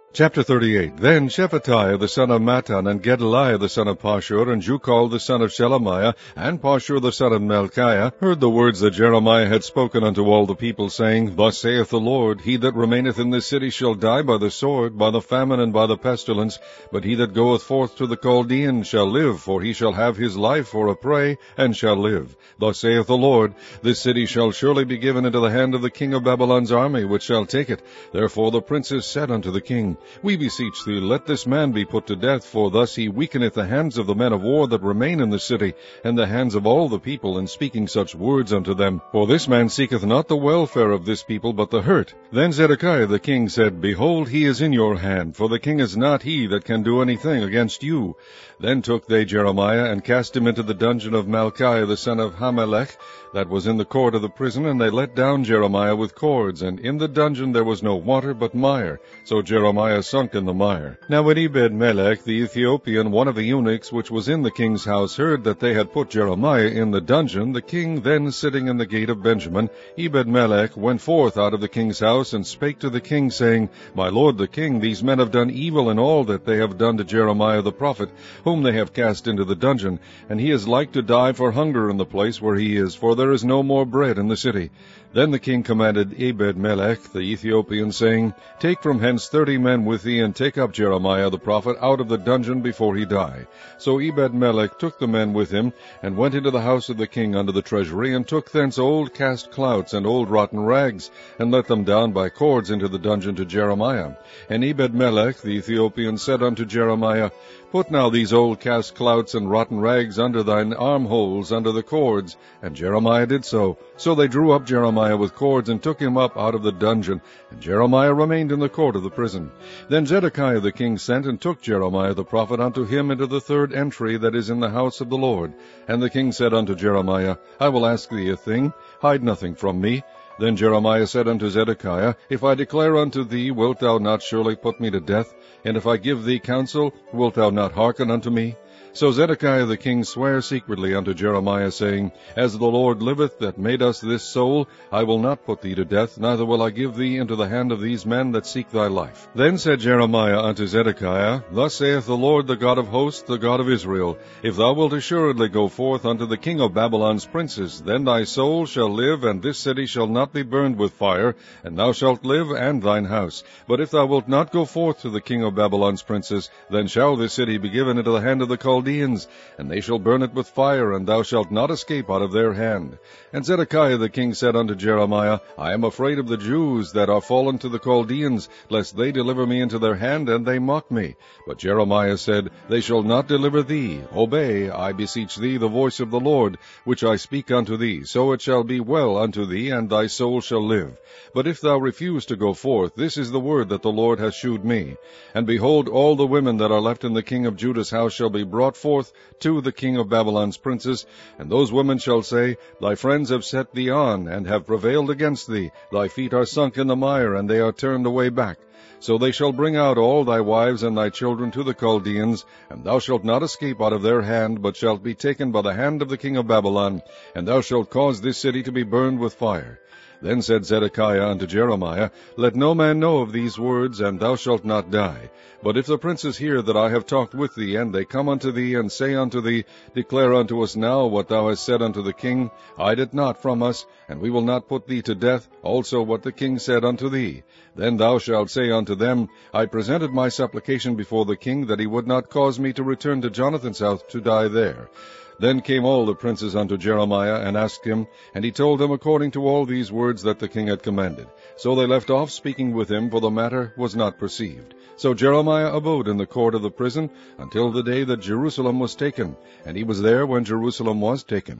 Chapter 38. Then Shephatiah the son of Mattan, and Gedaliah the son of Pashur, and Jucal the son of Shelemiah, and Pashur the son of Melchiah, heard the words that Jeremiah had spoken unto all the people, saying, Thus saith the Lord, He that remaineth in this city shall die by the sword, by the famine, and by the pestilence, but he that goeth forth to the Chaldeans shall live, for he shall have his life for a prey, and shall live. Thus saith the Lord, This city shall surely be given into the hand of the king of Babylon's army, which shall take it. Therefore the princes said unto the king, We beseech thee, let this man be put to death, for thus he weakeneth the hands of the men of war that remain in the city, and the hands of all the people, in speaking such words unto them. For this man seeketh not the welfare of this people, but the hurt. Then Zedekiah the king said, Behold, he is in your hand, for the king is not he that can do anything against you. Then took they Jeremiah, and cast him into the dungeon of Malchiah the son of Hamelech, that was in the court of the prison, and they let down Jeremiah with cords, and in the dungeon there was no water but mire. So Jeremiah sunk in the mire. Now when Ebed-melech the Ethiopian, one of the eunuchs which was in the king's house, heard that they had put Jeremiah in the dungeon, the king then sitting in the gate of Benjamin, Ebed-melech went forth out of the king's house, and spake to the king, saying, My lord the king, these men have done evil in all that they have done to Jeremiah the prophet, whom they have cast into the dungeon, and he is like to die for hunger in the place where he is, for there is no more bread in the city. Then the king commanded Ebed-melech the Ethiopian, saying, Take from hence 30 men with thee, and take up Jeremiah the prophet out of the dungeon before he die. So Ebed-melech took the men with him, and went into the house of the king under the treasury, and took thence old cast clouts and old rotten rags, and let them down by cords into the dungeon to Jeremiah. And Ebed-melech the Ethiopian said unto Jeremiah, Put now these old cast clouts and rotten rags under thine armholes, under the cords. And Jeremiah did so. So they drew up Jeremiah with cords, and took him up out of the dungeon, and Jeremiah remained in the court of the prison. Then Zedekiah the king sent, and took Jeremiah the prophet unto him into the third entry that is in the house of the Lord. And the king said unto Jeremiah, I will ask thee a thing, hide nothing from me. Then Jeremiah said unto Zedekiah, If I declare unto thee, wilt thou not surely put me to death? And if I give thee counsel, wilt thou not hearken unto me? So Zedekiah the king sware secretly unto Jeremiah, saying, As the Lord liveth that made us this soul, I will not put thee to death, neither will I give thee into the hand of these men that seek thy life. Then said Jeremiah unto Zedekiah, Thus saith the Lord, the God of hosts, the God of Israel, If thou wilt assuredly go forth unto the king of Babylon's princes, then thy soul shall live, and this city shall not be burned with fire, and thou shalt live, and thine house. But if thou wilt not go forth to the king of Babylon's princes, then shall this city be given into the hand of the Chaldeans, and they shall burn it with fire, and thou shalt not escape out of their hand. And Zedekiah the king said unto Jeremiah, I am afraid of the Jews that are fallen to the Chaldeans, lest they deliver me into their hand, and they mock me. But Jeremiah said, They shall not deliver thee. Obey, I beseech thee, the voice of the Lord, which I speak unto thee. So it shall be well unto thee, and thy soul shall live. But if thou refuse to go forth, this is the word that the Lord hath shewed me. And behold, all the women that are left in the king of Judah's house shall be brought forth to the king of Babylon's princes, and those women shall say, Thy friends have set thee on, and have prevailed against thee. Thy feet are sunk in the mire, and they are turned away back. So they shall bring out all thy wives and thy children to the Chaldeans, and thou shalt not escape out of their hand, but shalt be taken by the hand of the king of Babylon, and thou shalt cause this city to be burned with fire. Then said Zedekiah unto Jeremiah, Let no man know of these words, and thou shalt not die. But if the princes hear that I have talked with thee, and they come unto thee, and say unto thee, Declare unto us now what thou hast said unto the king, hide it not from us, and we will not put thee to death, also what the king said unto thee. Then thou shalt say unto them, I presented my supplication before the king, that he would not cause me to return to Jonathan's house to die there. Then came all the princes unto Jeremiah, and asked him, and he told them according to all these words that the king had commanded. So they left off speaking with him, for the matter was not perceived. So Jeremiah abode in the court of the prison until the day that Jerusalem was taken, and he was there when Jerusalem was taken.